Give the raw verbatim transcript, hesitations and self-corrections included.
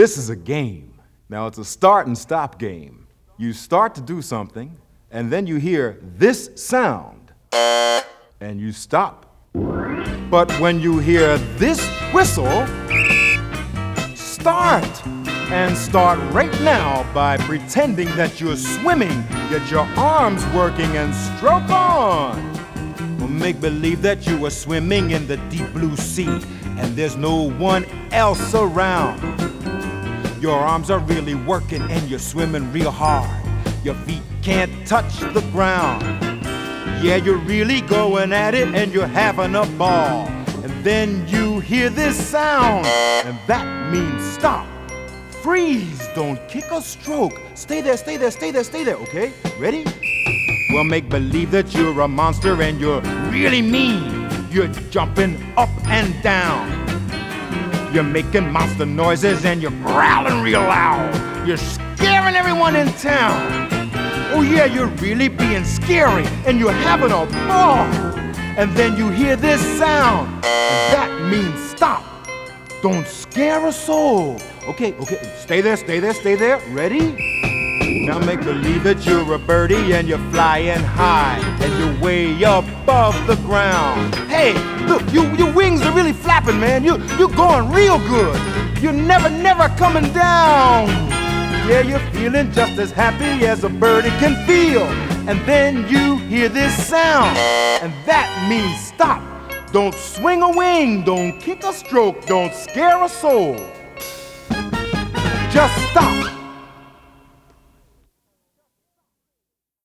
This is a game. Now, it's a start and stop game. You start to do something, and then you hear this sound, and you stop. But when you hear this whistle, start. And start right now by pretending that you're swimming. Get your arms working and stroke on. Well, make believe that you are swimming in the deep blue sea, and there's no one else around. Your arms are really working and you're swimming real hard. Your feet can't touch the ground. Yeah, you're really going at it and you're having a ball. And then you hear this sound, and that means stop. Freeze, don't kick or stroke. Stay there, stay there, stay there, stay there, okay? Ready? Well, make believe that you're a monster and you're really mean. You're jumping up and down. You're making monster noises and you're growling real loud. You're scaring everyone in town. Oh yeah, you're really being scary and you're having a ball. And then you hear this sound, and that means stop. Don't scare a soul. Okay, okay, stay there, stay there, stay there. Ready? Now make believe that you're a birdie and you're flying high and you're way above the ground. Hey, look, you, your wings are really flapping, man. You, you're going real good. You're never, never coming down. Yeah, you're feeling just as happy as a birdie can feel. And then you hear this sound, and that means stop. Don't swing a wing, don't kick a stroke, don't scare a soul. Just stop.